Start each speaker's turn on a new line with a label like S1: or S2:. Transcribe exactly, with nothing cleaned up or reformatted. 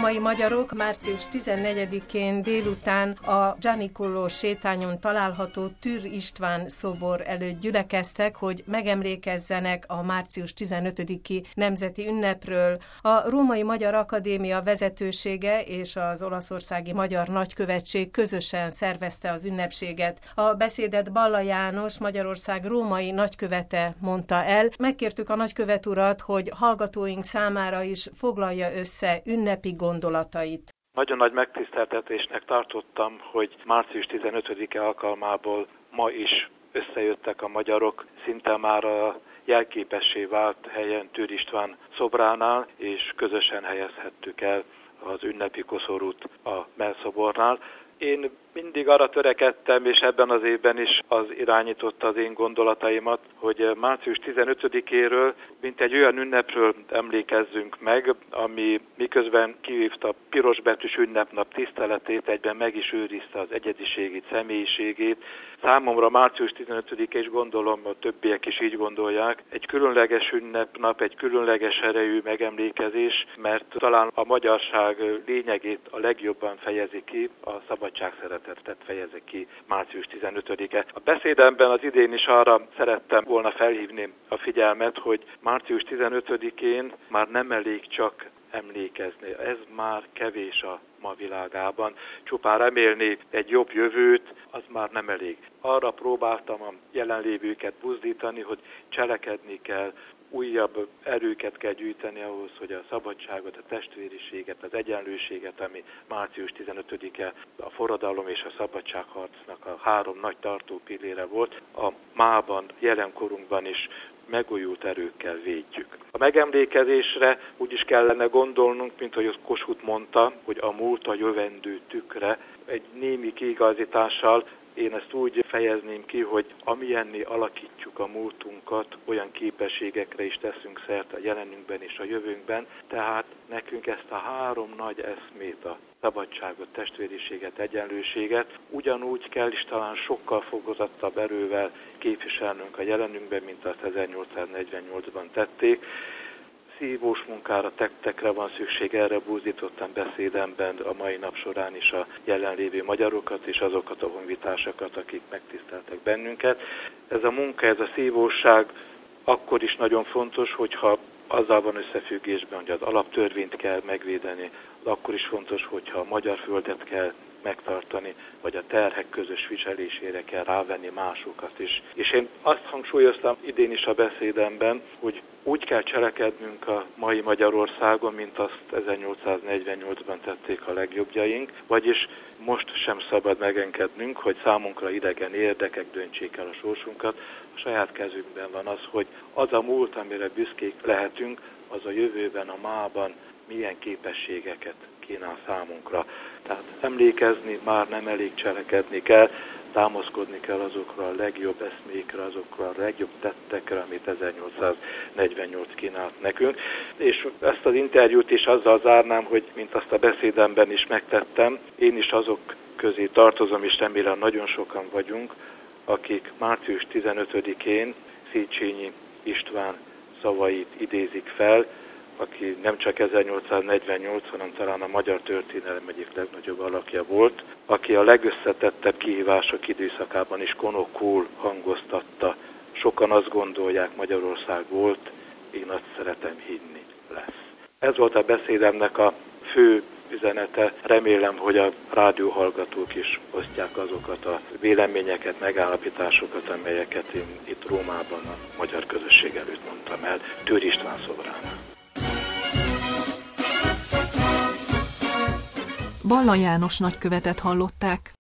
S1: római magyarok március tizennegyedikén délután a Gianicolo sétányon található Türr István szobor előtt gyülekeztek, hogy megemlékezzenek a március tizenötödiki nemzeti ünnepről. A Római Magyar Akadémia vezetősége és az Olaszországi Magyar Nagykövetség közösen szervezte az ünnepséget. A beszédet Balla János, Magyarország római nagykövete mondta el. Megkértük a nagykövet urat, hogy hallgatóink számára is foglalja össze ünnepi gondolatait.
S2: Nagyon nagy megtiszteltetésnek tartottam, hogy március tizenötödike alkalmából ma is összejöttek a magyarok, szinte már a jelképessé vált helyen Türr István szobránál, és közösen helyezhettük el az ünnepi koszorút a mellszobornál. Én mindig arra törekedtem, és ebben az évben is az irányította az én gondolataimat, hogy március tizenötödikéről, mint egy olyan ünnepről emlékezzünk meg, ami miközben kivívta a pirosbetűs ünnepnap tiszteletét, egyben meg is őrizte az egyediségét, személyiségét. Számomra március tizenötödike, és gondolom a többiek is így gondolják, egy különleges ünnepnap, egy különleges erejű megemlékezés, mert talán a magyarság lényegét a legjobban fejezi ki, a szabadságszeretetet fejezi ki március tizenötödike. A beszédemben az idén is arra szerettem volna felhívni a figyelmet, hogy március tizenötödikén már nem elég csak emlékezni. Ez már kevés a ma világában. Csupán remélni egy jobb jövőt, az már nem elég. Arra próbáltam a jelenlévőket buzdítani, hogy cselekedni kell, újabb erőket kell gyűjteni ahhoz, hogy a szabadságot, a testvériséget, az egyenlőséget, ami március tizenötödike a forradalom és a szabadságharcnak a három nagy tartó pillére volt, a mában, jelenkorunkban is megújult erőkkel védjük. A megemlékezésre úgy is kellene gondolnunk, mint ahogy Kossuth mondta, hogy a múlt a jövendő tükre, egy némi kiigazítással. Én ezt úgy fejezném ki, hogy amilyenné alakítjuk a múltunkat, olyan képességekre is teszünk szert a jelenünkben és a jövőnkben, tehát nekünk ezt a három nagy eszmét, a szabadságot, testvériséget, egyenlőséget ugyanúgy kell, és talán sokkal fokozottabb erővel képviselnünk a jelenünkben, mint azt ezernyolcszáznegyvennyolcban tették. Szívós munkára, tettekre van szükség, erre buzdítottam beszédemben a mai nap során is a jelenlévő magyarokat és azokat a honvitársakat, akik megtiszteltek bennünket. Ez a munka, ez a szívóság akkor is nagyon fontos, hogyha azzal van összefüggésben, hogy az alaptörvényt kell megvédeni, akkor is fontos, hogyha a magyar földet kell megtartani, vagy a terhek közös viselésére kell rávenni másokat is. És én azt hangsúlyoztam idén is a beszédemben, hogy úgy kell cselekednünk a mai Magyarországon, mint azt ezernyolcszáznegyvennyolcban tették a legjobbjaink, vagyis most sem szabad megengednünk, hogy számunkra idegen érdekek döntsék el a sorsunkat. A saját kezünkben van az, hogy az a múlt, amire büszkék lehetünk, az a jövőben, a mában milyen képességeket kínál számunkra. Tehát emlékezni már nem elég, cselekedni kell, támaszkodni kell azokra a legjobb eszmékre, azokra a legjobb tettekre, amit ezernyolcszáznegyvennyolc kínált nekünk. És ezt az interjút is azzal zárnám, hogy mint azt a beszédemben is megtettem, én is azok közé tartozom, és remélem nagyon sokan vagyunk, akik március tizenötödikén Széchenyi István szavait idézik fel, aki nem csak ezernyolcszáznegyvennyolc, hanem talán a magyar történelem egyik legnagyobb alakja volt, aki a legösszetettebb kihívások időszakában is konokul hangoztatta. Sokan azt gondolják, Magyarország volt, én azt szeretem hinni, lesz. Ez volt a beszédemnek a fő üzenete. Remélem, hogy a rádióhallgatók is osztják azokat a véleményeket, megállapításokat, amelyeket én itt Rómában a magyar közösség előtt mondtam el, Türr István szobránál.
S3: Balla János nagykövetet hallották.